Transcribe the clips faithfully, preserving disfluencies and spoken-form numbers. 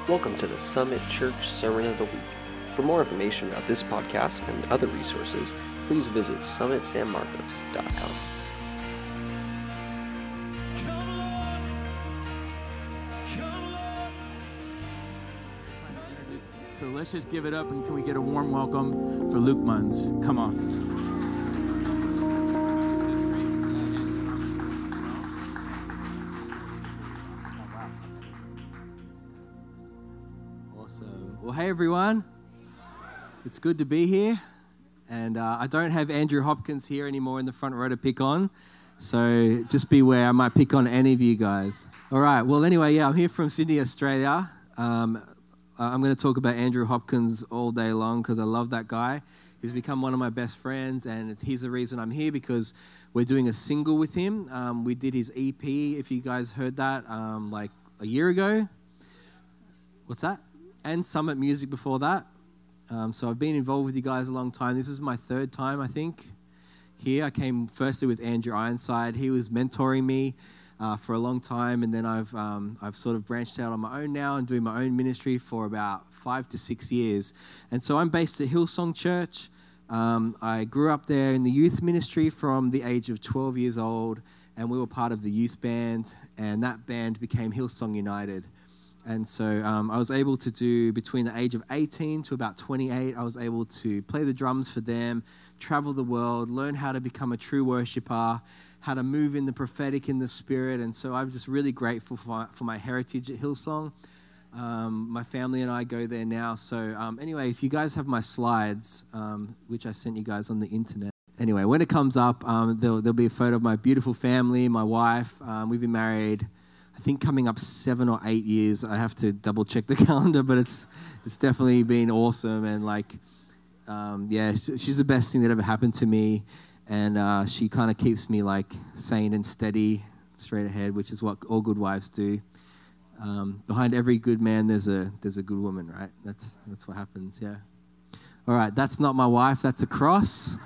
Welcome to the Summit Church Sermon of the Week. For more information about this podcast and other resources, please visit summit san marcos dot com. So let's just give it up, and can we get a warm welcome for Luke Munns? Come on. Awesome. Well, hey everyone. It's good to be here. And uh, I don't have Andrew Hopkins here anymore in the front row to pick on. So just beware, I might pick on any of you guys. All right. Well, anyway, yeah, I'm here from Sydney, Australia. Um, I'm going to talk about Andrew Hopkins all day long because I love that guy. He's become one of my best friends, and it's, he's the reason I'm here because we're doing a single with him. Um, we did his E P, if you guys heard that, um, like a year ago. What's that? And Summit Music before that. Um, so I've been involved with you guys a long time. This is my third time, I think, here. I came firstly with Andrew Ironside. He was mentoring me uh, for a long time, and then I've um, I've sort of branched out on my own now and doing my own ministry for about five to six years. And so I'm based at Hillsong Church. Um, I grew up there in the youth ministry from the age of twelve years old, and we were part of the youth band, and that band became Hillsong United. And so um, I was able to do, between the age of eighteen to about twenty-eight, I was able to play the drums for them, travel the world, learn how to become a true worshiper, how to move in the prophetic, in the spirit. And so I'm just really grateful for my, for my heritage at Hillsong. Um, my family and I go there now. So um, anyway, if you guys have my slides, um, which I sent you guys on the internet. Anyway, when it comes up, um, there'll, there'll be a photo of my beautiful family, my wife. Um, we've been married, I think, coming up seven or eight years. I have to double check the calendar, but it's it's definitely been awesome. And like, um, yeah, she's the best thing that ever happened to me. And uh, she kind of keeps me like sane and steady, straight ahead, which is what all good wives do. Um, behind every good man, there's a there's a good woman, right? That's that's what happens. Yeah. All right, that's not my wife. That's a cross.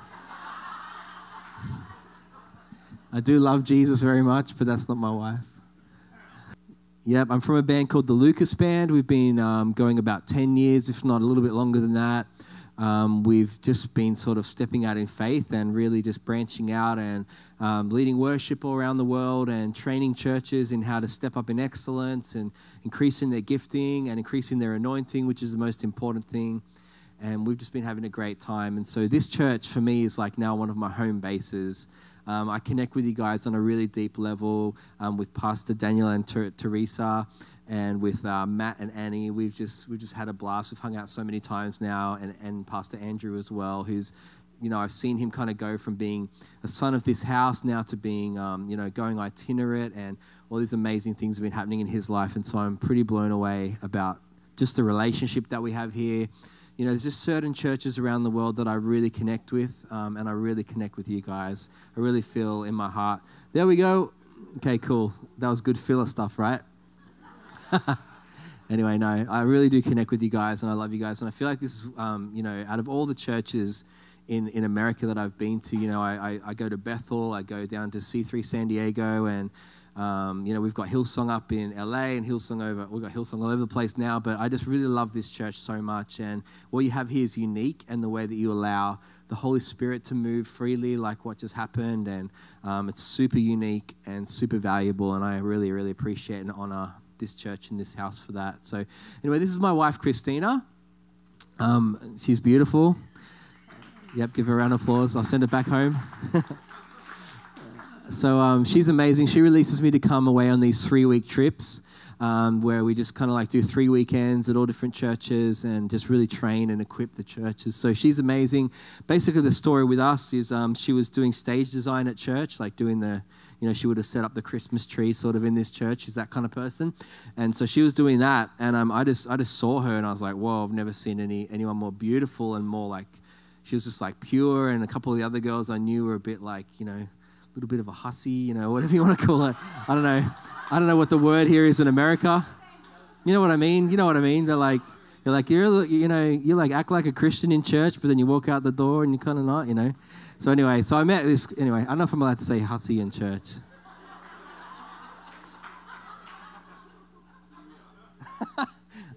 I do love Jesus very much, but that's not my wife. Yep, I'm from a band called the Lucas Band. We've been um, going about ten years, if not a little bit longer than that. Um, we've just been sort of stepping out in faith and really just branching out and um, leading worship all around the world and training churches in how to step up in excellence and increasing their gifting and increasing their anointing, which is the most important thing. And we've just been having a great time. And so this church for me is like now one of my home bases. Um, I connect with you guys on a really deep level um, with Pastor Daniel and Ter- Teresa and with uh, Matt and Annie. We've just we've just had a blast. We've hung out so many times now, and, and Pastor Andrew as well, who's, you know, I've seen him kind of go from being a son of this house now to being, um, you know, going itinerant, and all these amazing things have been happening in his life. And so I'm pretty blown away about just the relationship that we have here. You know, there's just certain churches around the world that I really connect with, um, and I really connect with you guys. I really feel in my heart. There we go. Okay, cool. That was good filler stuff, right? Anyway, no, I really do connect with you guys, and I love you guys. And I feel like this is, um, you know, out of all the churches in, in America that I've been to, you know, I, I, I go to Bethel, I go down to C three San Diego, and Um, you know, we've got Hillsong up in L A and Hillsong over, we've got Hillsong all over the place now, but I just really love this church so much. And what you have here is unique, and the way that you allow the Holy Spirit to move freely, like what just happened. And um, it's super unique and super valuable. And I really, really appreciate and honor this church and this house for that. So anyway, this is my wife, Christina. Um, she's beautiful. Yep, give her a round of applause. I'll send her back home. So um, she's amazing. She releases me to come away on these three-week trips um, where we just kind of like do three weekends at all different churches and just really train and equip the churches. So she's amazing. Basically, the story with us is um, she was doing stage design at church, like doing the, you know, she would have set up the Christmas tree sort of in this church. She's that kind of person. And so she was doing that. And um, I just I just saw her and I was like, whoa, I've never seen any anyone more beautiful and more like, she was just like pure. And a couple of the other girls I knew were a bit like, you know, little bit of a hussy, you know, whatever you want to call it. I don't know. I don't know what the word here is in America. You know what I mean? You know what I mean? They're like, you're like, you're, you know, you like act like a Christian in church, but then you walk out the door and you're kind of not, you know. So anyway, so I met this, anyway, I don't know if I'm allowed to say hussy in church.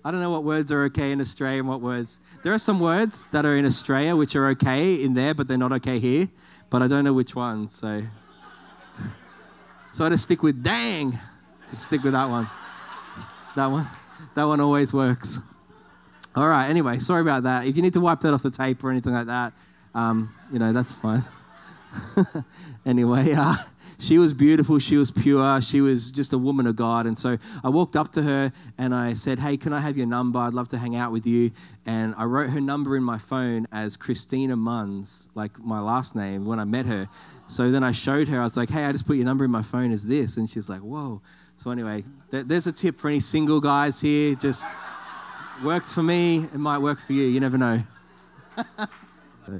I don't know what words are okay in Australia and what words. There are some words that are in Australia which are okay in there, but they're not okay here. But I don't know which ones. So, so I just stick with dang. Just stick with that one. That one. That one always works. All right. Anyway, sorry about that. If you need to wipe that off the tape or anything like that, um, you know, that's fine. Anyway, uh, she was beautiful. She was pure. She was just a woman of God. And so I walked up to her and I said, hey, can I have your number? I'd love to hang out with you. And I wrote her number in my phone as Christina Munns, like my last name, when I met her. So then I showed her. I was like, hey, I just put your number in my phone as this. And she's like, whoa. So anyway, th- there's a tip for any single guys here. Just worked for me. It might work for you. You never know. so.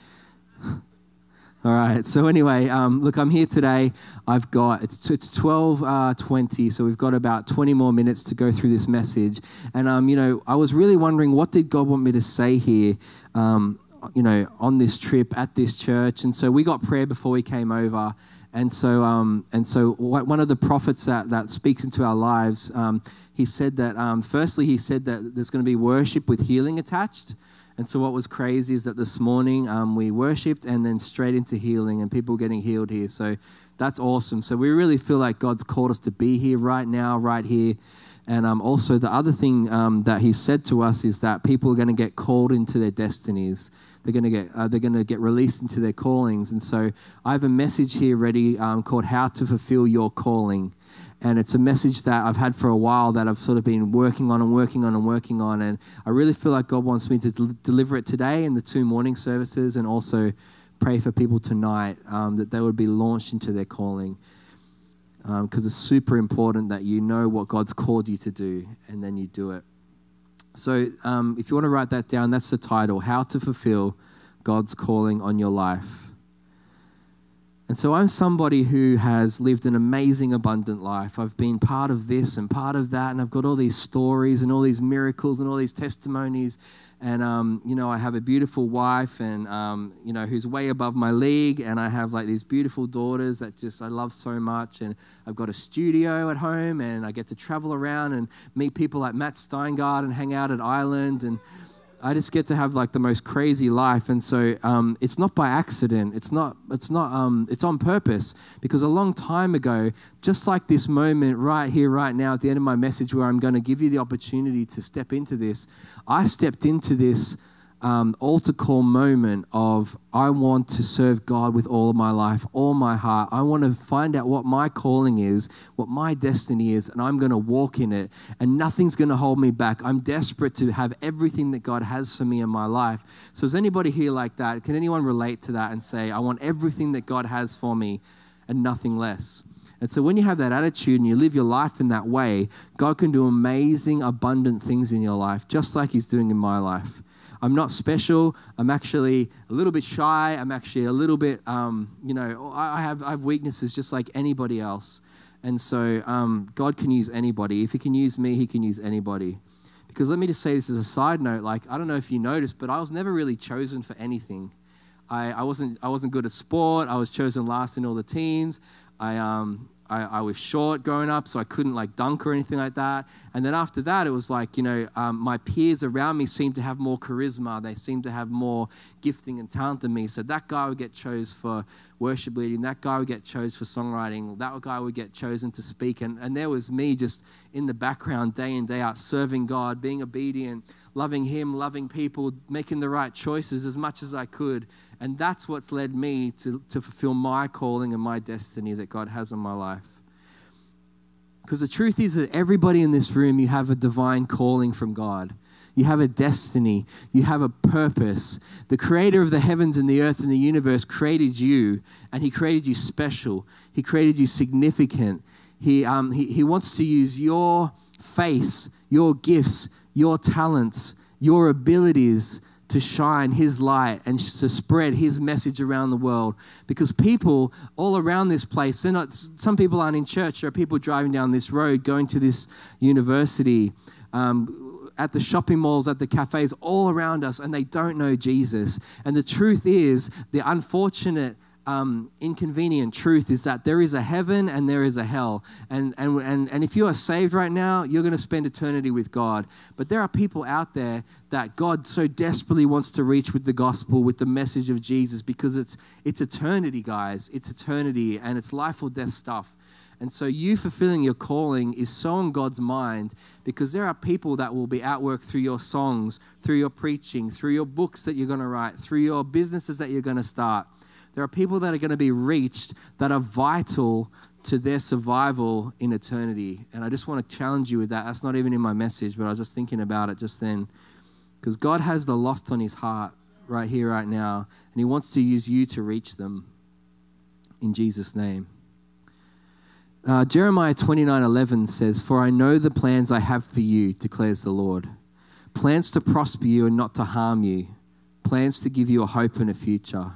All right. So anyway, um, look, I'm here today. I've got, it's it's twelve twenty, so we've got about twenty more minutes to go through this message. And, um, you know, I was really wondering, what did God want me to say here, um, you know, on this trip at this church? And so we got prayer before we came over. And so um, and so one of the prophets that, that speaks into our lives, um, he said that, um, firstly, he said that there's going to be worship with healing attached. And so what was crazy is that this morning um, we worshipped and then straight into healing and people getting healed here. So that's awesome. So we really feel like God's called us to be here right now, right here. And um, also the other thing um, that he said to us is that people are going to get called into their destinies. They're going to get uh, they're going to get released into their callings. And so I have a message here ready um, called How to Fulfill Your Calling. And it's a message that I've had for a while that I've sort of been working on and working on and working on. And I really feel like God wants me to del- deliver it today in the two morning services, and also pray for people tonight um, that they would be launched into their calling. Because um, it's super important that you know what God's called you to do and then you do it. So um, if you want to write that down, that's the title, How to Fulfill God's Calling on Your Life. And so I'm somebody who has lived an amazing, abundant life. I've been part of this and part of that, and I've got all these stories and all these miracles and all these testimonies. And, um, you know, I have a beautiful wife and, um, you know, who's way above my league. And I have like these beautiful daughters that just I love so much. And I've got a studio at home and I get to travel around and meet people like Matt Steingart and hang out at Island. And I just get to have like the most crazy life. And so um, it's not by accident. It's not, it's not, um, it's on purpose, because a long time ago, just like this moment right here, right now, at the end of my message where I'm going to give you the opportunity to step into this, I stepped into this um, altar call moment of I want to serve God with all of my life, all my heart. I want to find out what my calling is, what my destiny is, and I'm going to walk in it, and nothing's going to hold me back. I'm desperate to have everything that God has for me in my life. So is anybody here like that? Can anyone relate to that and say, I want everything that God has for me and nothing less? And so when you have that attitude and you live your life in that way, God can do amazing, abundant things in your life, just like he's doing in my life. I'm not special. I'm actually a little bit shy. I'm actually a little bit, um, you know, I have I have weaknesses just like anybody else. And so um, God can use anybody. If he can use me, he can use anybody. Because let me just say this as a side note, like, I don't know if you noticed, but I was never really chosen for anything. I, I wasn't I wasn't good at sport. I was chosen last in all the teams. I um I, I was short growing up, so I couldn't like dunk or anything like that. And then after that, it was like, you know, um, my peers around me seemed to have more charisma. They seemed to have more gifting and talent than me. So that guy would get chose for worship leading. That guy would get chose for songwriting. That guy would get chosen to speak. And, and there was me just in the background day in, day out, serving God, being obedient, loving him, loving people, making the right choices as much as I could. And that's what's led me to, to fulfill my calling and my destiny that God has in my life. Because the truth is that everybody in this room, you have a divine calling from God. You have a destiny. You have a purpose. The creator of the heavens and the earth and the universe created you, and he created you special. He created you significant. He, um, he, he wants to use your face, your gifts, your talents, your abilities to shine his light and to spread his message around the world. Because people all around this place, they're not, some people aren't in church. There are people driving down this road, going to this university, um, at the shopping malls, at the cafes, all around us, and they don't know Jesus. And the truth is, the unfortunate um, inconvenient truth is that there is a heaven and there is a hell. And, and, and, and if you are saved right now, you're going to spend eternity with God. But there are people out there that God so desperately wants to reach with the gospel, with the message of Jesus, because it's, it's eternity, guys. It's eternity, and it's life or death stuff. And so you fulfilling your calling is so on God's mind, because there are people that will be outworked through your songs, through your preaching, through your books that you're going to write, through your businesses that you're going to start. There are people that are going to be reached that are vital to their survival in eternity. And I just want to challenge you with that. That's not even in my message, but I was just thinking about it just then. Because God has the lost on his heart right here, right now. And he wants to use you to reach them in Jesus' name. Uh, Jeremiah twenty-nine eleven says, "For I know the plans I have for you, declares the Lord. Plans to prosper you and not to harm you. Plans to give you a hope and a future."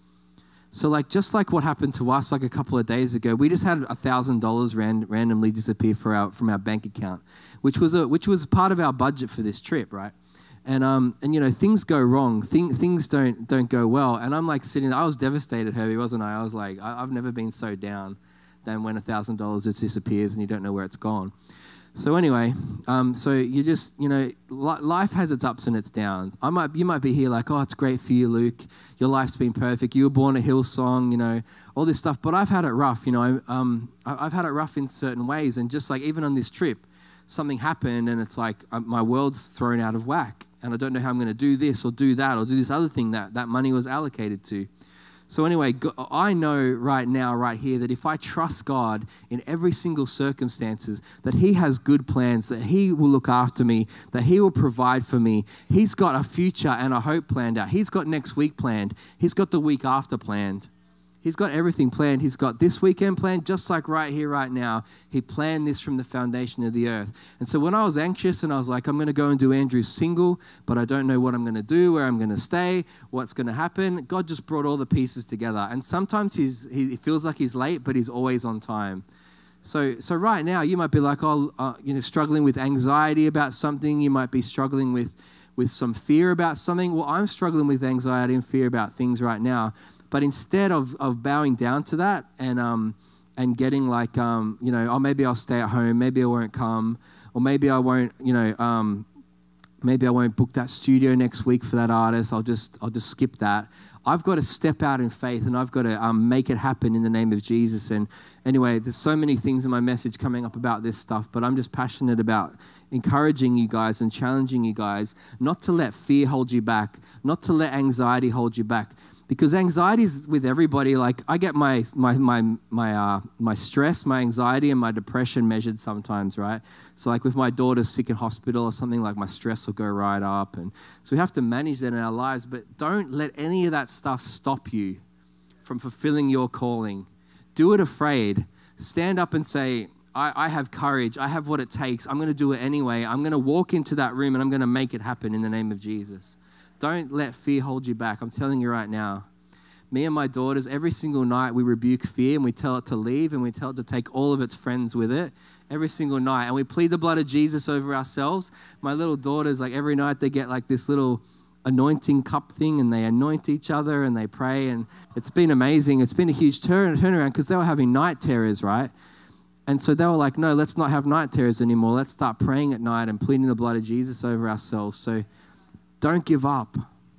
So like, just like what happened to us like a couple of days ago, we just had one thousand dollars ran, randomly disappear for our, from our bank account, which was a, which was part of our budget for this trip, right? And um and you know, things go wrong, Thing, things don't don't go well, and I'm like sitting there, I was devastated, Herbie, wasn't I? I was like, I, I've never been so down than when one thousand dollars just disappears and you don't know where it's gone. So anyway, um, so you just, you know, li- life has its ups and its downs. I might, you might be here like, oh, it's great for you, Luke. Your life's been perfect. You were born at Hillsong, you know, all this stuff. But I've had it rough, you know. Um, I- I've had it rough in certain ways. And just like even on this trip, something happened and it's like um, my world's thrown out of whack. And I don't know how I'm going to do this or do that or do this other thing that that money was allocated to. So anyway, I know right now, right here, that if I trust God in every single circumstances, that he has good plans, that he will look after me, that he will provide for me. He's got a future and a hope planned out. He's got next week planned. He's got the week after planned. He's got everything planned. He's got this weekend planned, just like right here, right now. He planned this from the foundation of the earth. And so when I was anxious and I was like, I'm going to go and do Andrew's single, but I don't know what I'm going to do, where I'm going to stay, what's going to happen, God just brought all the pieces together. And sometimes he's, he feels like he's late, but he's always on time. So so right now, you might be like, oh, uh, you know, struggling with anxiety about something. You might be struggling with, with some fear about something. Well, I'm struggling with anxiety and fear about things right now. But instead of, of bowing down to that and um and getting like um you know, oh, maybe I'll stay at home, maybe I won't come, or maybe I won't, you know, um maybe I won't book that studio next week for that artist. I'll just I'll just skip that. I've got to step out in faith and I've got to um, make it happen in the name of Jesus. And anyway, there's so many things in my message coming up about this stuff, but I'm just passionate about encouraging you guys and challenging you guys not to let fear hold you back, not to let anxiety hold you back. Because anxiety is with everybody. Like I get my my my my uh, my stress, my anxiety, and my depression measured sometimes, right? So like with my daughter sick in hospital or something, like my stress will go right up, and so we have to manage that in our lives. But don't let any of that stuff stop you from fulfilling your calling. Do it afraid. Stand up and say, I, I have courage. I have what it takes. I'm going to do it anyway. I'm going to walk into that room and I'm going to make it happen in the name of Jesus. Don't let fear hold you back. I'm telling you right now. Me and my daughters, every single night we rebuke fear and we tell it to leave and we tell it to take all of its friends with it every single night. And we plead the blood of Jesus over ourselves. My little daughters, like every night they get like this little anointing cup thing and they anoint each other and they pray. And it's been amazing. It's been a huge turn turnaround because they were having night terrors, right? And so they were like, no, let's not have night terrors anymore. Let's start praying at night and pleading the blood of Jesus over ourselves. So don't give up.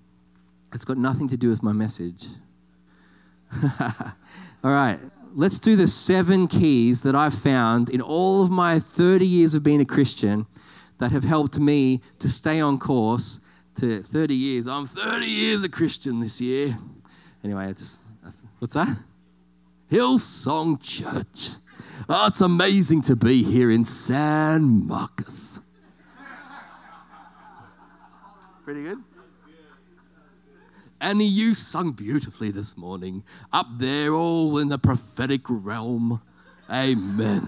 It's got nothing to do with my message. All right, let's do the seven keys that I've found in all of my thirty years of being a Christian that have helped me to stay on course to thirty years. I'm thirty years a Christian this year. Anyway, I just, what's that? Hillsong Church. Oh, it's amazing to be here in San Marcos. Pretty good? Annie, you sung beautifully this morning. Up there, all in the prophetic realm. Amen.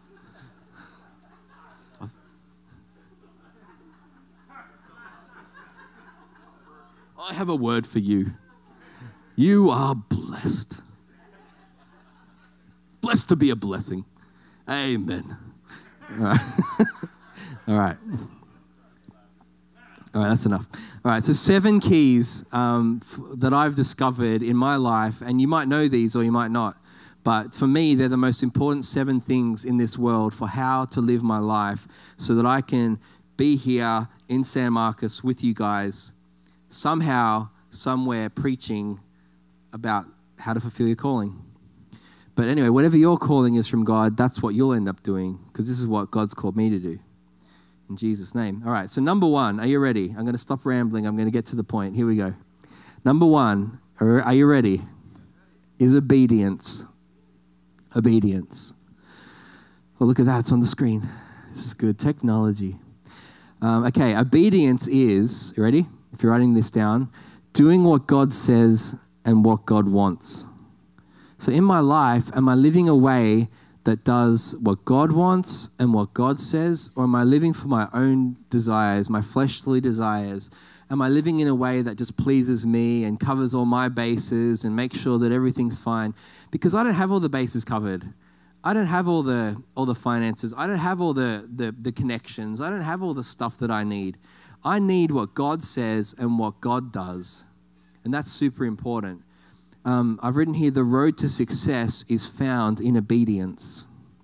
I have a word for you. You are blessed. Blessed to be a blessing. Amen. All right. All right. All right, that's enough. All right, so seven keys um, f- that I've discovered in my life, and you might know these or you might not, but for me, they're the most important seven things in this world for how to live my life so that I can be here in San Marcos with you guys, somehow, somewhere, preaching about how to fulfill your calling. But anyway, whatever your calling is from God, that's what you'll end up doing, because this is what God's called me to do. In Jesus' name. All right, so number one, are you ready? I'm going to stop rambling. I'm going to get to the point. Here we go. Number one, are, are you ready? Is obedience. Obedience. Well, look at that. It's on the screen. This is good. Technology. Um, okay, obedience is, you ready? If you're writing this down, doing what God says and what God wants. So in my life, am I living a way that does what God wants and what God says, or am I living for my own desires, my fleshly desires? Am I living in a way that just pleases me and covers all my bases and makes sure that everything's fine? Because I don't have all the bases covered. I don't have all the all the finances. I don't have all the, the, the connections. I don't have all the stuff that I need. I need what God says and what God does. And that's super important. Um, I've written here, the road to success is found in obedience.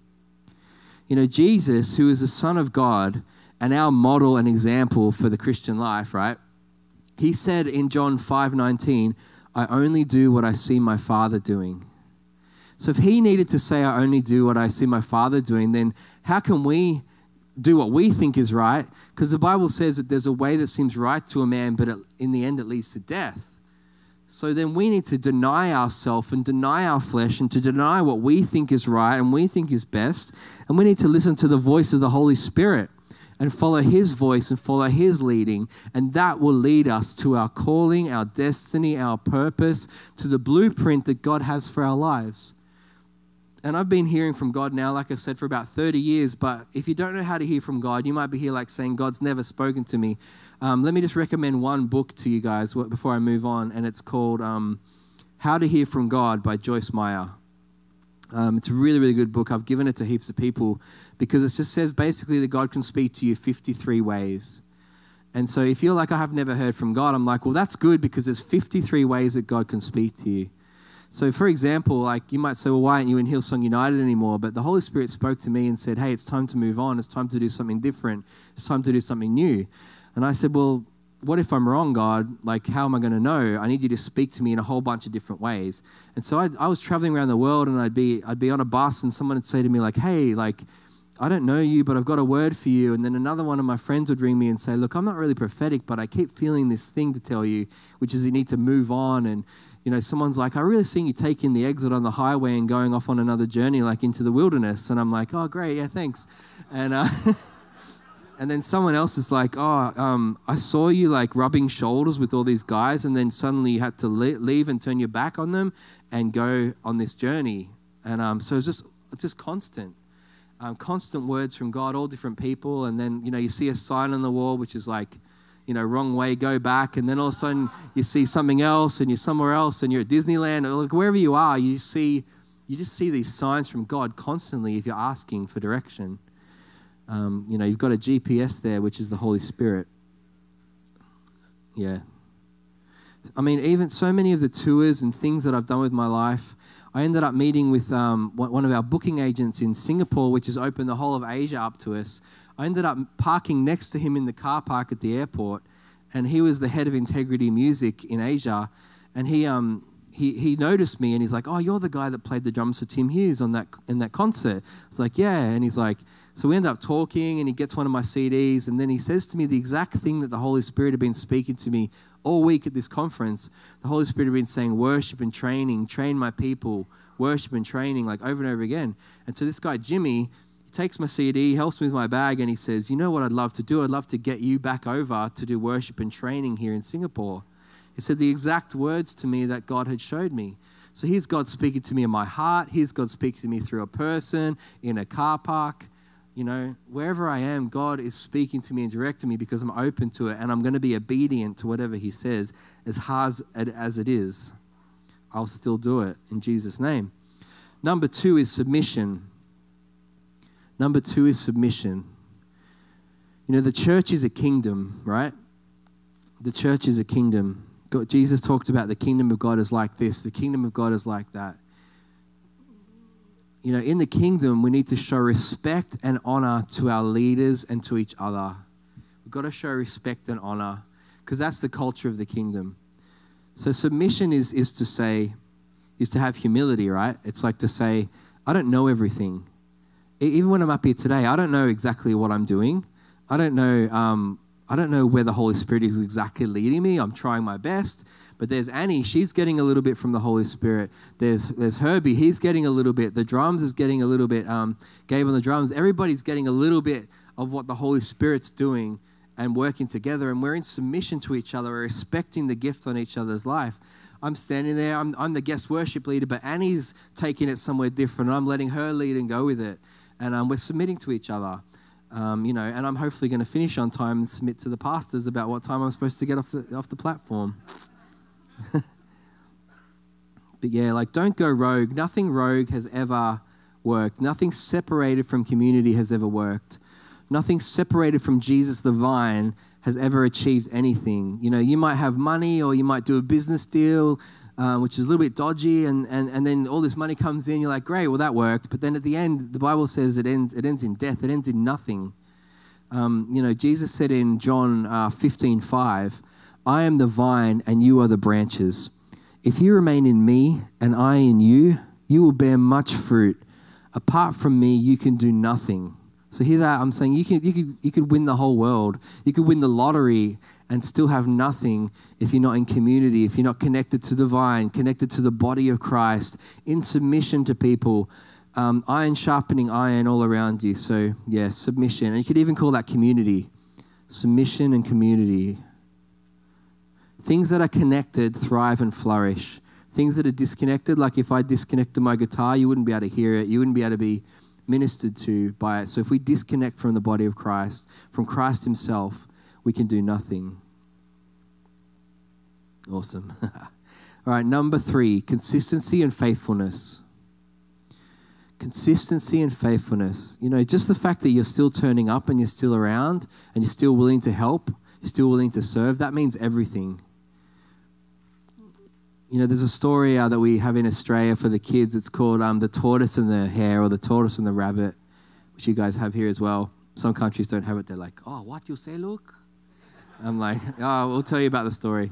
You know, Jesus, who is the Son of God and our model and example for the Christian life, right? He said in John five nineteen, I only do what I see my Father doing. So if he needed to say, I only do what I see my Father doing, then how can we do what we think is right? Because the Bible says that there's a way that seems right to a man, but it, in the end it leads to death. So then we need to deny ourselves and deny our flesh and to deny what we think is right and we think is best. And we need to listen to the voice of the Holy Spirit and follow his voice and follow his leading. And that will lead us to our calling, our destiny, our purpose, to the blueprint that God has for our lives. And I've been hearing from God now, like I said, for about thirty years. But if you don't know how to hear from God, you might be here like saying, God's never spoken to me. Um, let me just recommend one book to you guys before I move on. And it's called um, How to Hear from God by Joyce Meyer. Um, it's a really, really good book. I've given it to heaps of people because it just says basically that God can speak to you fifty-three ways. And so if you're like, I have never heard from God, I'm like, well, that's good because there's fifty-three ways that God can speak to you. So for example, like you might say, well, why aren't you in Hillsong United anymore? But the Holy Spirit spoke to me and said, hey, it's time to move on. It's time to do something different. It's time to do something new. And I said, well, what if I'm wrong, God? Like, how am I going to know? I need you to speak to me in a whole bunch of different ways. And so I, I was traveling around the world and I'd be, I'd be on a bus and someone would say to me like, hey, like, I don't know you, but I've got a word for you. And then another one of my friends would ring me and say, look, I'm not really prophetic, but I keep feeling this thing to tell you, which is you need to move on. And, you know, someone's like, I really seen you taking the exit on the highway and going off on another journey, like into the wilderness. And I'm like, oh, great. Yeah, thanks. And, uh, and then someone else is like, oh, um, I saw you like rubbing shoulders with all these guys. And then suddenly you had to le- leave and turn your back on them and go on this journey. And um, so it's just, it's just constant. Um, constant words from God, all different people. And then, you know, you see a sign on the wall, which is like, you know, wrong way, go back. And then all of a sudden you see something else and you're somewhere else and you're at Disneyland or like wherever you are, you see, you just see these signs from God constantly if you're asking for direction. Um, you know, you've got a G P S there, which is the Holy Spirit. Yeah. I mean, even so many of the tours and things that I've done with my life, I ended up meeting with um, one of our booking agents in Singapore, which has opened the whole of Asia up to us. I ended up parking next to him in the car park at the airport, and he was the head of Integrity Music in Asia, and he um he he noticed me, and he's like, oh, you're the guy that played the drums for Tim Hughes on that in that concert. I was like, yeah, and he's like, so we end up talking, and he gets one of my C Ds, and then he says to me the exact thing that the Holy Spirit had been speaking to me all week at this conference. The Holy Spirit had been saying, worship and training, train my people, worship and training, like over and over again. And so this guy, Jimmy, he takes my C D, helps me with my bag, and he says, you know what I'd love to do? I'd love to get you back over to do worship and training here in Singapore. He said the exact words to me that God had showed me. So here's God speaking to me in my heart. Here's God speaking to me through a person, in a car park. You know, wherever I am, God is speaking to me and directing me because I'm open to it, and I'm going to be obedient to whatever He says, as hard as it is. I'll still do it in Jesus' name. Number two is submission. Number two is submission. You know, the church is a kingdom, right? the church is a kingdom. God, Jesus talked about the kingdom of God is like this. The kingdom of God is like that. You know, in the kingdom, we need to show respect and honor to our leaders and to each other. We've got to show respect and honor because that's the culture of the kingdom. So submission is, is to say, is to have humility, right? It's like to say, I don't know everything. Even when I'm up here today, I don't know exactly what I'm doing. I don't know, um, I don't know where the Holy Spirit is exactly leading me. I'm trying my best. But there's Annie, she's getting a little bit from the Holy Spirit. There's there's Herbie, he's getting a little bit. The drums is getting a little bit. Um, Gabe on the drums. Everybody's getting a little bit of what the Holy Spirit's doing and working together. And we're in submission to each other. We're respecting the gift on each other's life. I'm standing there. I'm, I'm the guest worship leader, but Annie's taking it somewhere different. I'm letting her lead and go with it. And um, we're submitting to each other. Um, you know, and I'm hopefully going to finish on time and submit to the pastors about what time I'm supposed to get off the, off the platform. But yeah, like don't go rogue. Nothing rogue has ever worked. Nothing separated from community has ever worked. Nothing separated from Jesus the vine has ever achieved anything. You know, you might have money or you might do a business deal, uh, which is a little bit dodgy, and, and, and then all this money comes in. You're like, great, well, that worked. But then at the end, the Bible says it ends, it ends in death. It ends in nothing. Um, you know, Jesus said in John uh, fifteen five, I am the vine and you are the branches. If you remain in me and I in you, you will bear much fruit. Apart from me, you can do nothing. So hear that? I'm saying you could, you could, you could win the whole world. You could win the lottery and still have nothing if you're not in community, if you're not connected to the vine, connected to the body of Christ, in submission to people, um, iron sharpening iron all around you. So yeah, submission. And you could even call that community. Submission and community. Things that are connected thrive and flourish. Things that are disconnected, like if I disconnected my guitar, you wouldn't be able to hear it. You wouldn't be able to be ministered to by it. So if we disconnect from the body of Christ, from Christ himself, we can do nothing. Awesome. All right, number three, consistency and faithfulness. Consistency and faithfulness. You know, just the fact that you're still turning up and you're still around and you're still willing to help, you're still willing to serve, that means everything. You know, there's a story uh, that we have in Australia for the kids. It's called um, The Tortoise and the Hare, or The Tortoise and the Rabbit, which you guys have here as well. Some countries don't have it. They're like, oh, what you say, Luke? I'm like, oh, we'll tell you about the story.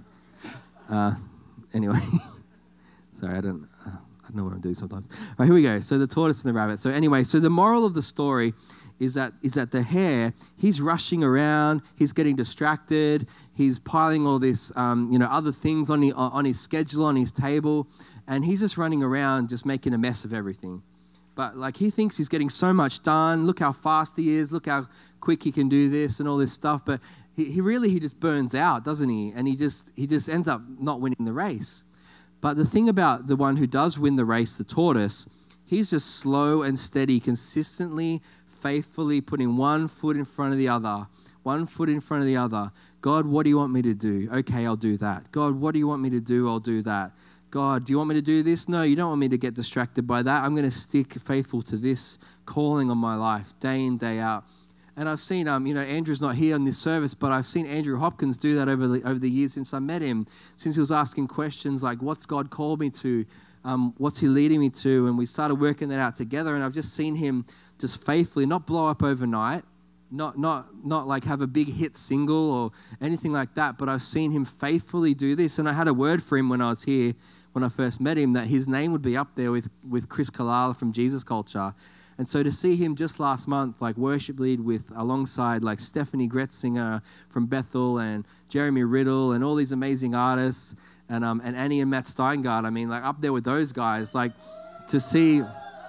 Uh, anyway, sorry, I don't, uh, I don't know what I'm doing sometimes. All right, here we go. So the tortoise and the rabbit. So anyway, so the moral of the story is that is that the hare, he's rushing around, he's getting distracted, he's piling all this, um, you know, other things on, the, on his schedule, on his table, and he's just running around just making a mess of everything. But like he thinks he's getting so much done. Look how fast he is. Look how quick he can do this and all this stuff. But he, he really, he just burns out, doesn't he? And he just he just ends up not winning the race. But the thing about the one who does win the race, the tortoise, he's just slow and steady, consistently, faithfully putting one foot in front of the other, one foot in front of the other. God, what do you want me to do? Okay, I'll do that. God, what do you want me to do? I'll do that. God, do you want me to do this? No, you don't want me to get distracted by that. I'm going to stick faithful to this calling on my life day in, day out. And I've seen, um, you know, Andrew's not here on this service, but I've seen Andrew Hopkins do that over the, over the years since I met him, since he was asking questions like, what's God called me to? Um, what's he leading me to? And we started working that out together, and I've just seen him just faithfully, not blow up overnight, not not not like have a big hit single or anything like that, but I've seen him faithfully do this. And I had a word for him when I was here, when I first met him, that his name would be up there with, with Chris Kalala from Jesus Culture. And so to see him just last month, like worship lead with alongside like Stephanie Gretzinger from Bethel and Jeremy Riddle and all these amazing artists, and um and Annie and Matt Steingart, I mean, like up there with those guys, like to see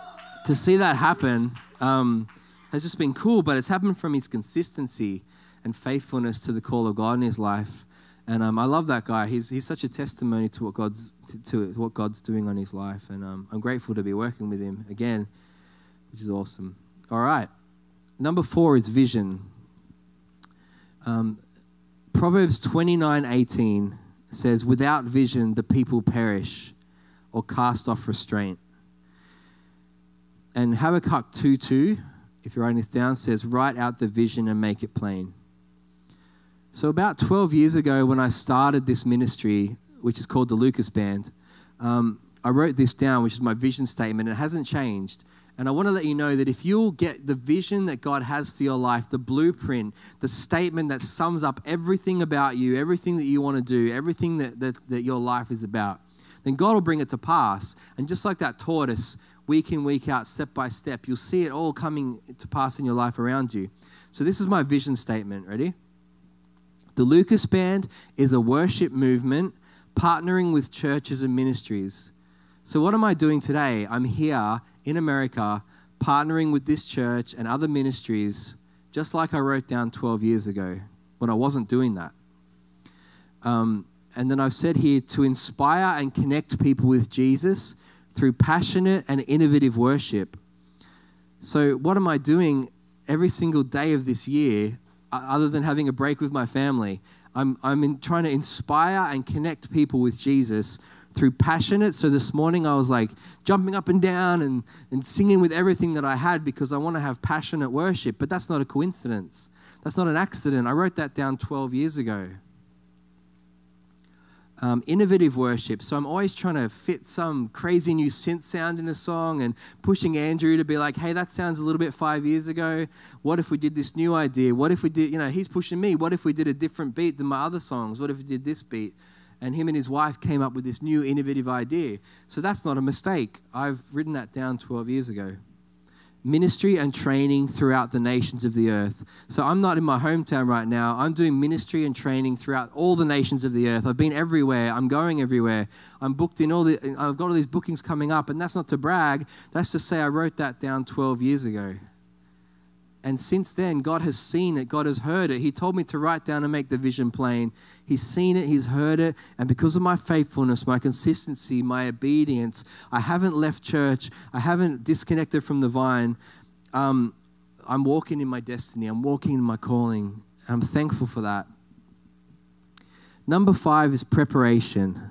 to see that happen um, has just been cool. But it's happened from his consistency and faithfulness to the call of God in his life. And um, I love that guy. He's he's such a testimony to what God's to, to what God's doing on his life, and um, I'm grateful to be working with him again, which is awesome. All right, number four is vision. Um, Proverbs twenty-nine eighteen says, "Without vision, the people perish, or cast off restraint." And Habakkuk two two, if you're writing this down, says, "Write out the vision and make it plain." So about twelve years ago when I started this ministry, which is called the Lucas Band, um, I wrote this down, which is my vision statement. It hasn't changed. And I want to let you know that if you'll get the vision that God has for your life, the blueprint, the statement that sums up everything about you, everything that you want to do, everything that, that, that your life is about, then God will bring it to pass. And just like that tortoise, week in, week out, step by step, you'll see it all coming to pass in your life around you. So this is my vision statement. Ready? The Lucas Band is a worship movement partnering with churches and ministries. So what am I doing today? I'm here in America partnering with this church and other ministries, just like I wrote down twelve years ago when I wasn't doing that. Um, and then I've said here to inspire and connect people with Jesus through passionate and innovative worship. So what am I doing every single day of this year other than having a break with my family? I'm, I'm in, trying to inspire and connect people with Jesus through passionate. So this morning I was like jumping up and down and, and singing with everything that I had because I want to have passionate worship. But that's not a coincidence. That's not an accident. I wrote that down twelve years ago. Um, innovative worship. So I'm always trying to fit some crazy new synth sound in a song and pushing Andrew to be like, hey, that sounds a little bit five years ago. What if we did this new idea? What if we did, you know, he's pushing me. What if we did a different beat than my other songs? What if we did this beat? And him and his wife came up with this new innovative idea. So that's not a mistake. I've written that down twelve years ago. Ministry and training throughout the nations of the earth. So I'm not in my hometown right now. I'm doing ministry and training throughout all the nations of the earth. I've been everywhere. I'm going everywhere. I'm booked in all the, I've got all these bookings coming up, and that's not to brag. That's to say I wrote that down twelve years ago. And since then, God has seen it. God has heard it. He told me to write down and make the vision plain. He's seen it. He's heard it. And because of my faithfulness, my consistency, my obedience, I haven't left church. I haven't disconnected from the vine. Um, I'm walking in my destiny. I'm walking in my calling. I'm thankful for that. Number five is preparation.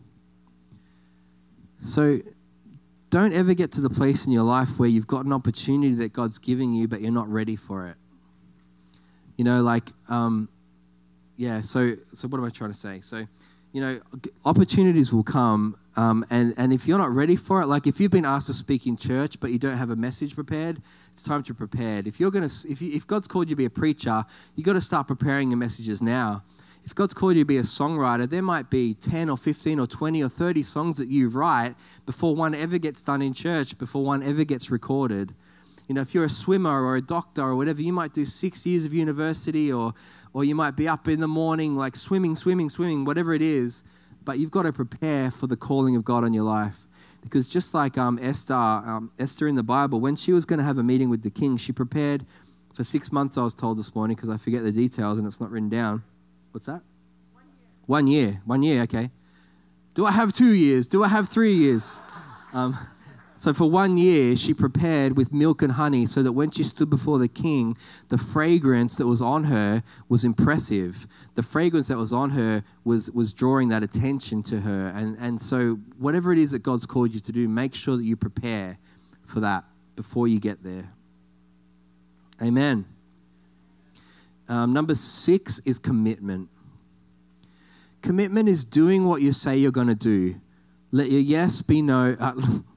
So don't ever get to the place in your life where you've got an opportunity that God's giving you, but you're not ready for it. You know, like, um, yeah, so so what am I trying to say? So, you know, opportunities will come, um, and, and if you're not ready for it, like if you've been asked to speak in church, but you don't have a message prepared, it's time to prepare. If you're going to, if you, if God's called you to be a preacher, you got to start preparing your messages now. If God's called you to be a songwriter, there might be ten or fifteen or twenty or thirty songs that you write before one ever gets done in church, before one ever gets recorded. You know, if you're a swimmer or a doctor or whatever, you might do six years of university, or or you might be up in the morning like swimming, swimming, swimming, whatever it is. But you've got to prepare for the calling of God on your life. Because just like um, Esther, um, Esther in the Bible, when she was going to have a meeting with the king, she prepared for six months, I was told this morning, because I forget the details and it's not written down. What's that? One year. One year, one year, okay. Do I have two years? Do I have three years? Um, so for one year, she prepared with milk and honey so that when she stood before the king, the fragrance that was on her was impressive. The fragrance that was on her was, was drawing that attention to her. And, and so whatever it is that God's called you to do, make sure that you prepare for that before you get there. Amen. Um, number six is commitment. Commitment is doing what you say you're going to do. Let your yes be no. Uh,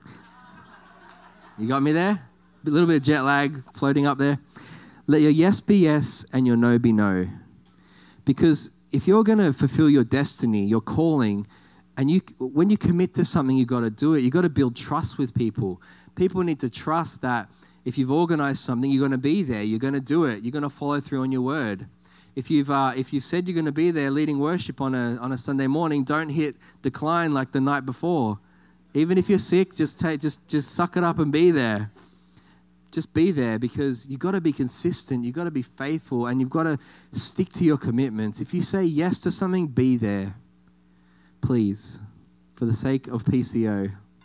you got me there? A little bit of jet lag floating up there. Let your yes be yes and your no be no. Because if you're going to fulfill your destiny, your calling, and you, when you commit to something, you got to do it. You got to build trust with people. People need to trust that if you've organized something, you're going to be there. You're going to do it. You're going to follow through on your word. If you've uh, if you've said you're going to be there leading worship on a on a Sunday morning, don't hit decline like the night before. Even if you're sick, just take just just suck it up and be there. Just be there, because you've got to be consistent. You've got to be faithful, and you've got to stick to your commitments. If you say yes to something, be there. Please, for the sake of P C O.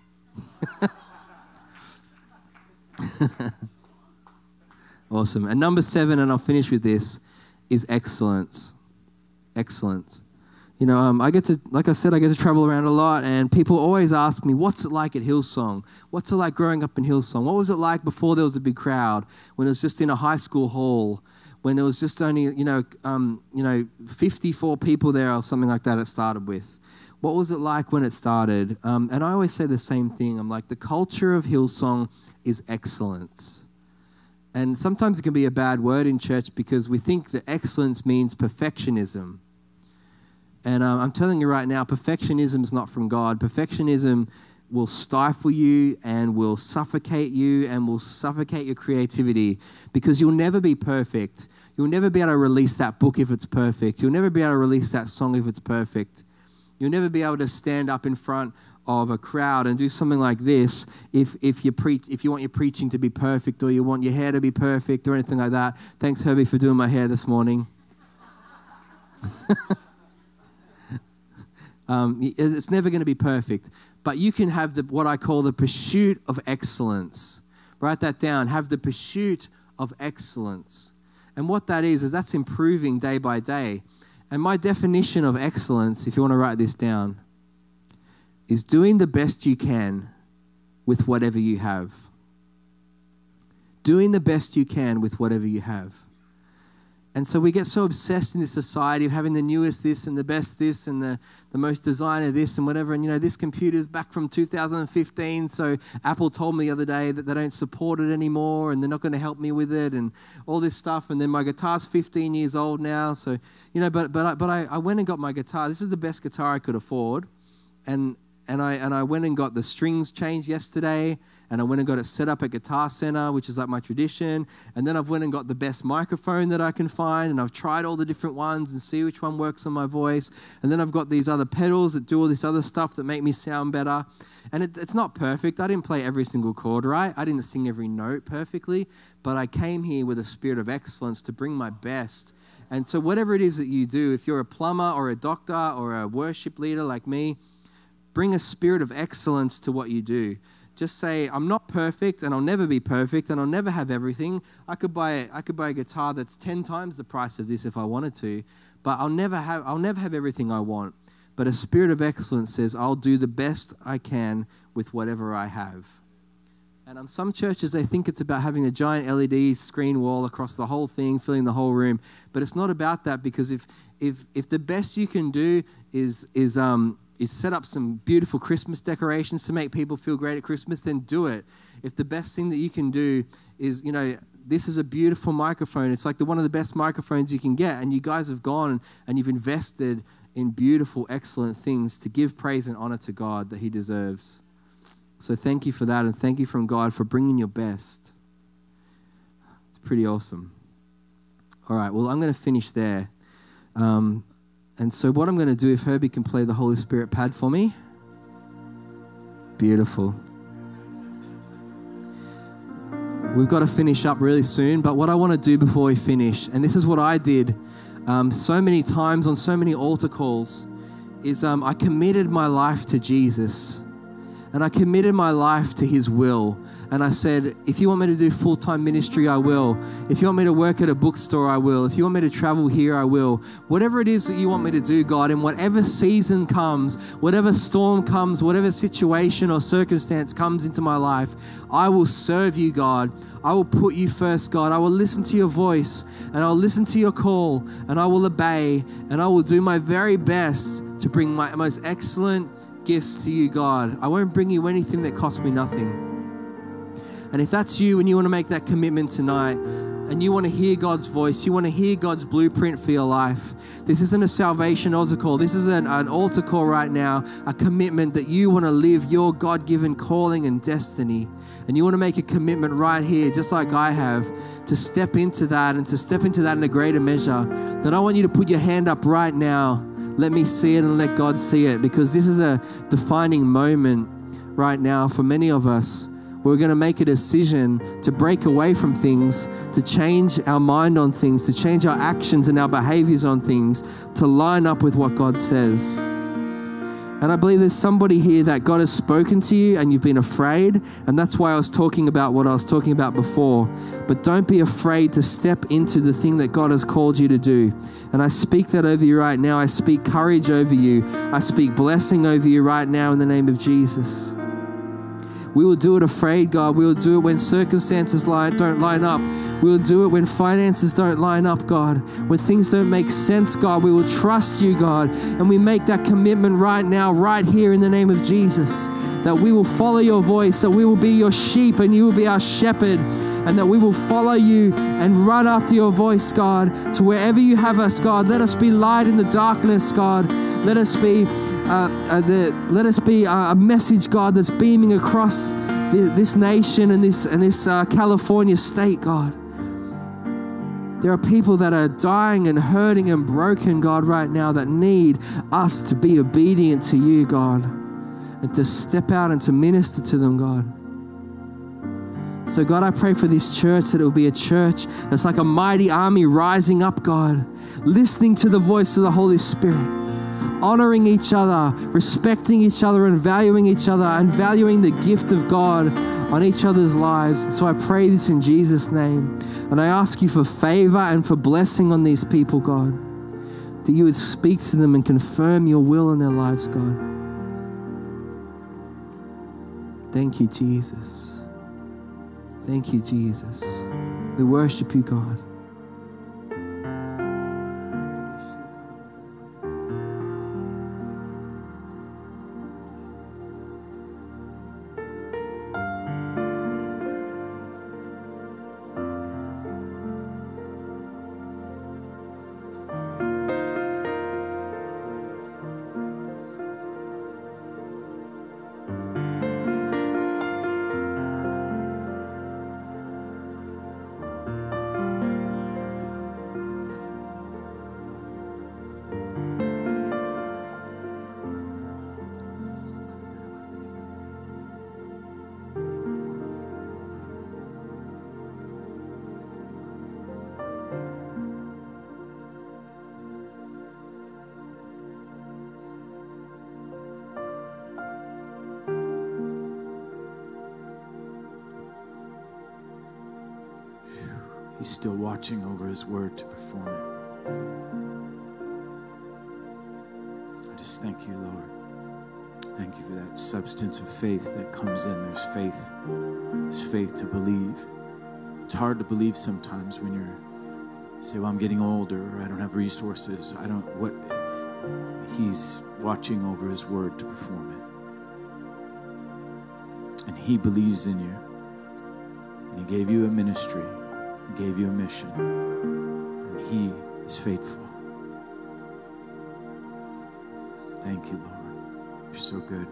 Awesome. And number seven, and I'll finish with this, is excellence. Excellence. You know, um, I get to, like I said, I get to travel around a lot, and people always ask me, what's it like at Hillsong? What's it like growing up in Hillsong? What was it like before there was a big crowd, when it was just in a high school hall, when there was just only, you know, um, you know, fifty-four people there or something like that it started with? What was it like when it started? Um, and I always say the same thing. I'm like, the culture of Hillsong is excellence. And sometimes it can be a bad word in church because we think that excellence means perfectionism. And um, I'm telling you right now, perfectionism is not from God. Perfectionism will stifle you and will suffocate you and will suffocate your creativity because you'll never be perfect. You'll never be able to release that book if it's perfect. You'll never be able to release that song if it's perfect. You'll never be able to stand up in front of a crowd and do something like this if if you preach if you want your preaching to be perfect or you want your hair to be perfect or anything like that. Thanks, Herbie, for doing my hair this morning. Um, it's never going to be perfect, but you can have the what I call the pursuit of excellence. Write that down. Have the pursuit of excellence. And what that is, is that's improving day by day. And my definition of excellence, if you want to write this down, is doing the best you can with whatever you have. Doing the best you can with whatever you have. And so we get so obsessed in this society of having the newest this and the best this and the, the most designer this and whatever. And, you know, this computer's back from two thousand fifteen. So Apple told me the other day that they don't support it anymore and they're not going to help me with it and all this stuff. And then my guitar's fifteen years old now. So, you know, but but I, but I, I went and got my guitar. This is the best guitar I could afford. And And I and I went and got the strings changed yesterday, and I went and got it set up at Guitar Center, which is like my tradition. And then I've went and got the best microphone that I can find, and I've tried all the different ones and see which one works on my voice. And then I've got these other pedals that do all this other stuff that make me sound better. And it, it's not perfect. I didn't play every single chord right. I didn't sing every note perfectly, but I came here with a spirit of excellence to bring my best. And so whatever it is that you do, if you're a plumber or a doctor or a worship leader like me, bring a spirit of excellence to what you do. Just say, I'm not perfect and I'll never be perfect and I'll never have everything. I could buy I could buy a guitar that's ten times the price of this if I wanted to, but I'll never have I'll never have everything I want. But a spirit of excellence says, I'll do the best I can with whatever I have. And um, some churches, they think it's about having a giant L E D screen wall across the whole thing, filling the whole room. But it's not about that, because if if if the best you can do is is um is set up some beautiful Christmas decorations to make people feel great at Christmas, then do it. If the best thing that you can do is, you know, this is a beautiful microphone. It's like the one of the best microphones you can get. And you guys have gone and you've invested in beautiful, excellent things to give praise and honor to God that he deserves. So thank you for that. And thank you from God for bringing your best. It's pretty awesome. All right. Well, I'm going to finish there. Um, And so what I'm going to do, if Herbie can play the Holy Spirit pad for me. Beautiful. We've got to finish up really soon, but what I want to do before we finish, and this is what I did um, so many times on so many altar calls, is um, I committed my life to Jesus. And I committed my life to his will. And I said, if you want me to do full-time ministry, I will. If you want me to work at a bookstore, I will. If you want me to travel here, I will. Whatever it is that you want me to do, God, in whatever season comes, whatever storm comes, whatever situation or circumstance comes into my life, I will serve you, God. I will put you first, God. I will listen to your voice, and I'll listen to your call, and I will obey, and I will do my very best to bring my most excellent gifts to you, God. I won't bring you anything that costs me nothing. And if that's you and you want to make that commitment tonight, and you want to hear God's voice, you want to hear God's blueprint for your life, this isn't a salvation altar call. This is an, an altar call right now, a commitment that you want to live your God-given calling and destiny. And you want to make a commitment right here, just like I have, to step into that and to step into that in a greater measure. Then I want you to put your hand up right now. Let me see it and let God see it, because this is a defining moment right now for many of us. We're going to make a decision to break away from things, to change our mind on things, to change our actions and our behaviors on things, to line up with what God says. And I believe there's somebody here that God has spoken to you and you've been afraid. And that's why I was talking about what I was talking about before. But don't be afraid to step into the thing that God has called you to do. And I speak that over you right now. I speak courage over you. I speak blessing over you right now in the name of Jesus. We will do it afraid, God. We will do it when circumstances line, don't line up. We will do it when finances don't line up, God. When things don't make sense, God, we will trust you, God. And we make that commitment right now, right here in the name of Jesus, that we will follow your voice, that we will be your sheep and you will be our shepherd, and that we will follow you and run after your voice, God, to wherever you have us, God. Let us be light in the darkness, God. Let us be uh, uh, the, let us be uh, a message, God, that's beaming across the, this nation and this and this uh, California state, God. There are people that are dying and hurting and broken, God, right now that need us to be obedient to you, God, and to step out and to minister to them, God. So, God, I pray for this church that it will be a church that's like a mighty army rising up, God, listening to the voice of the Holy Spirit, honoring each other, respecting each other and valuing each other and valuing the gift of God on each other's lives. And so I pray this in Jesus' name. And I ask you for favor and for blessing on these people, God, that you would speak to them and confirm your will in their lives, God. Thank you, Jesus. Thank you, Jesus. We worship you, God. He's still watching over his word to perform it. I just thank you, Lord. Thank you for that substance of faith that comes in. There's faith. There's faith to believe. It's hard to believe sometimes when you're, you say, well, I'm getting older, or I don't have resources. I don't, what, he's watching over his word to perform it. And he believes in you. And he gave you a ministry. He gave you a mission, and he is faithful. Thank you, Lord. You're so good.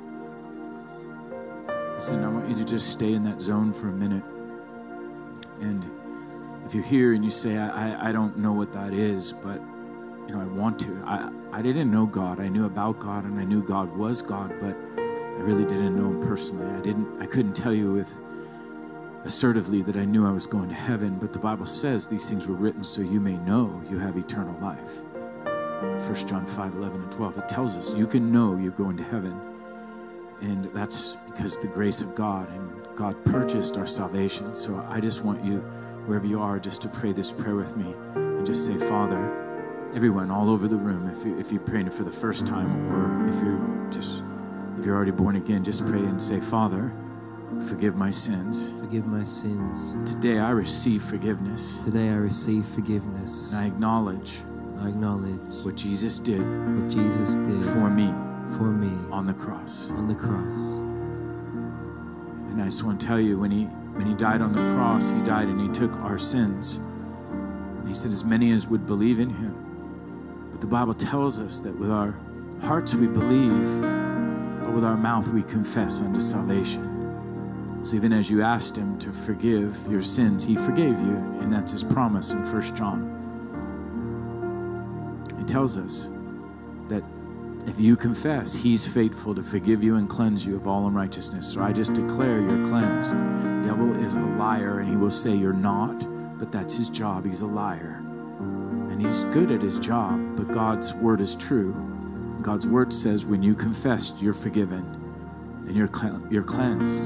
Listen, I want you to just stay in that zone for a minute. And if you're here and you say, I, I, I don't know what that is, but you know, I want to. I, I didn't know God. I knew about God, and I knew God was God, but I really didn't know him personally. I didn't. I couldn't tell you with assertively that I knew I was going to heaven, but the Bible says these things were written so you may know you have eternal life. First John five, eleven and twelve, it tells us you can know you're going to heaven. And that's because of the grace of God, and God purchased our salvation. So I just want you, wherever you are, just to pray this prayer with me and just say, Father, everyone all over the room, if, you, if you're praying it for the first time, or if you're just, if you're already born again, just pray and say, Father, forgive my sins. Forgive my sins. Today I receive forgiveness. Today I receive forgiveness. And I acknowledge I acknowledge what Jesus did what Jesus did for me for me on the cross. on the cross. And I just want to tell you, when he when he died on the cross, he died and he took our sins. And he said, as many as would believe in him. But the Bible tells us that with our hearts we believe, but with our mouth we confess unto salvation. So even as you asked him to forgive your sins, he forgave you, and that's his promise in First John. It tells us that if you confess, he's faithful to forgive you and cleanse you of all unrighteousness. So I just declare you're cleansed. The devil is a liar, and he will say you're not, but that's his job. He's a liar. And he's good at his job, but God's word is true. God's word says when you confess, you're forgiven and you're cle- you're cleansed.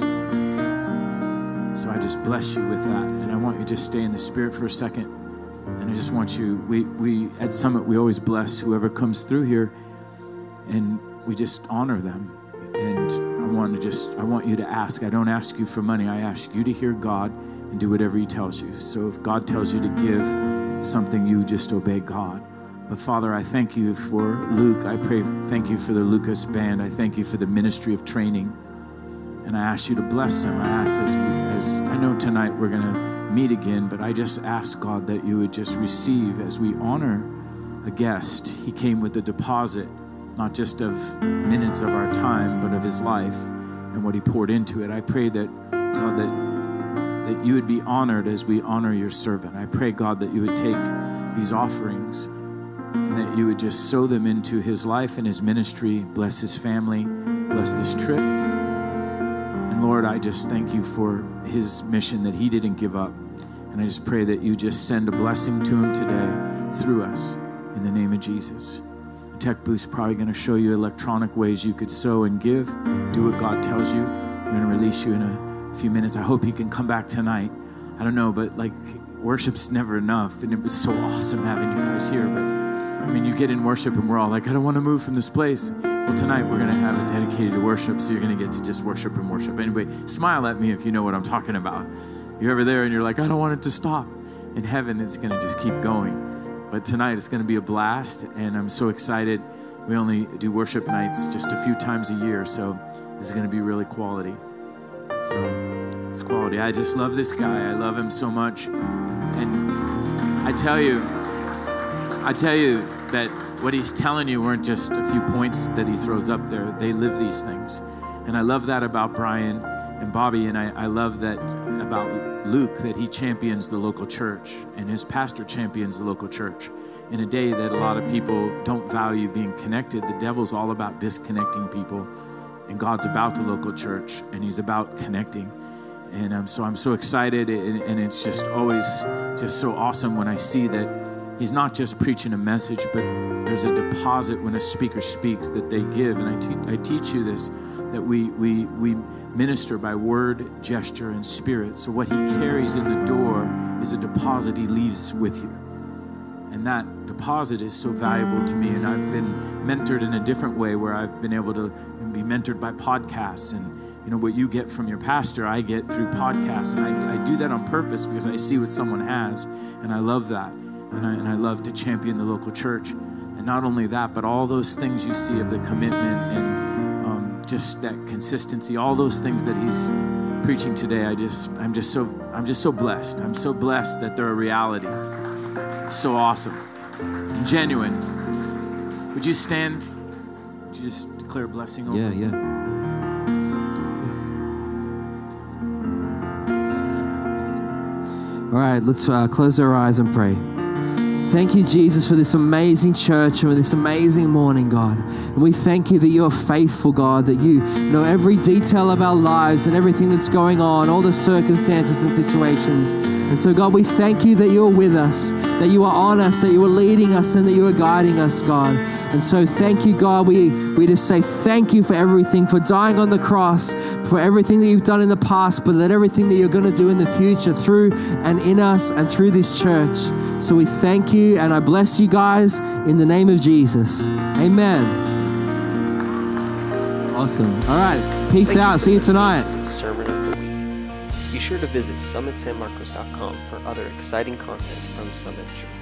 So I just bless you with that. And I want you to just stay in the Spirit for a second. And I just want you, we, we at Summit, we always bless whoever comes through here, and we just honor them. And I want to just, I want you to ask. I don't ask you for money. I ask you to hear God and do whatever he tells you. So if God tells you to give something, you just obey God. But Father, I thank you for Luke. I pray, thank you for the Lucas Band. I thank you for the ministry of training. And I ask you to bless them. I ask as, as I know tonight we're going to meet again, but I just ask God that you would just receive as we honor a guest. He came with a deposit, not just of minutes of our time, but of his life and what he poured into it. I pray that, God, that, that you would be honored as we honor your servant. I pray, God, that you would take these offerings and that you would just sow them into his life and his ministry. Bless his family. Bless this trip. And Lord, I just thank you for his mission that he didn't give up. And I just pray that you just send a blessing to him today through us in the name of Jesus. Tech Booth's probably going to show you electronic ways you could sow and give. Do what God tells you. I'm going to release you in a few minutes. I hope you can come back tonight. I don't know, but like worship's never enough. And it was so awesome having you guys here. But I mean, you get in worship and we're all like, I don't want to move from this place. Well, tonight we're going to have it dedicated to worship. So you're going to get to just worship and worship. Anyway, smile at me if you know what I'm talking about. You're ever there and you're like, I don't want it to stop. In heaven, it's going to just keep going. But tonight it's going to be a blast, and I'm so excited. We only do worship nights just a few times a year, so this is going to be really quality. So it's quality. I just love this guy. I love him so much. And I tell you, I tell you that what he's telling you weren't just a few points that he throws up there. They live these things. And I love that about Brian and Bobby, and I, I love that about Luke, that he champions the local church, and his pastor champions the local church. In a day that a lot of people don't value being connected, the devil's all about disconnecting people, and God's about the local church, and he's about connecting. And um, so I'm so excited, and, and it's just always just so awesome when I see that he's not just preaching a message, but there's a deposit when a speaker speaks that they give. And I, te- I teach you this, that we we we minister by word, gesture, and spirit. So what he carries in the door is a deposit he leaves with you. And that deposit is so valuable to me. And I've been mentored in a different way, where I've been able to be mentored by podcasts. And you know, what you get from your pastor, I get through podcasts. And I, I do that on purpose because I see what someone has. And I love that. And I, and I love to champion the local church. And not only that, but all those things you see of the commitment and just that consistency, all those things that he's preaching today. I just, I'm just so, I'm just so blessed. I'm so blessed that they're a reality. So awesome, and genuine. Would you stand? Would you just declare a blessing over? Yeah, yeah. All right, let's uh, close our eyes and pray. Thank you, Jesus, for this amazing church and for this amazing morning, God. And we thank you that you are faithful, God, that you know every detail of our lives and everything that's going on, all the circumstances and situations. And so, God, we thank you that you are with us, that you are on us, that you are leading us, and that you are guiding us, God. And so thank you, God. We, we just say thank you for everything, for dying on the cross, for everything that you've done in the past, but that everything that you're going to do in the future through and in us and through this church. So we thank you, and I bless you guys in the name of Jesus. Amen. Awesome. All right. Peace Thank out. you See you tonight. to Sermon of the Week. Be sure to visit summit san marcos dot com for other exciting content from Summit Church.